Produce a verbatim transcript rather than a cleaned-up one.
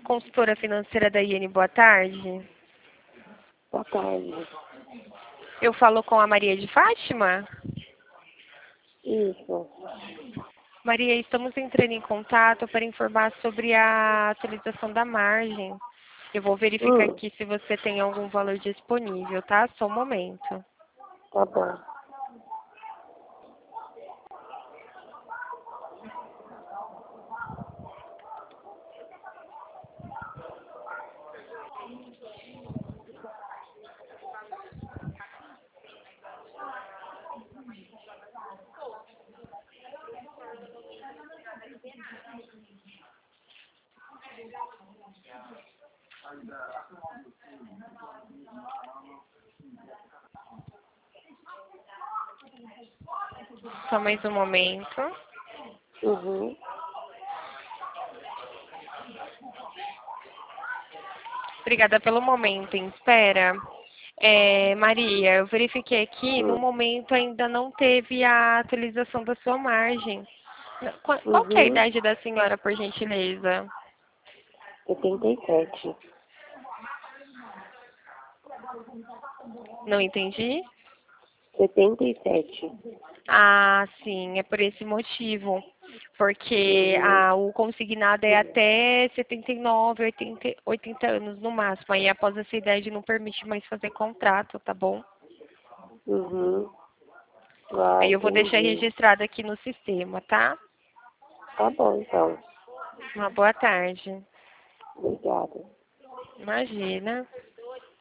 Consultora financeira da I N, boa tarde. Boa tarde. Eu falo com a Maria de Fátima? Isso. Maria, estamos entrando em contato para informar sobre a atualização da margem. Eu vou verificar Hum, aqui se você tem algum valor disponível, tá? Só um momento. tá bom. Só mais um momento. Uhum. Obrigada pelo momento em espera. É, Maria, eu verifiquei aqui, no Hum. momento ainda não teve a atualização da sua margem. Qual, qual que é a Uhum. idade da senhora, por gentileza? setenta e sete. Não entendi? setenta e sete. Ah, sim, é por esse motivo. Porque Uhum. ah, o consignado é até setenta e nove, oitenta, oitenta anos no máximo. Aí após essa idade não permite mais fazer contrato, tá bom? Uhum. Ah, Aí eu vou deixar entendi. registrado aqui no sistema, tá? Tá bom, então. Uma boa tarde. Obrigada. Imagina.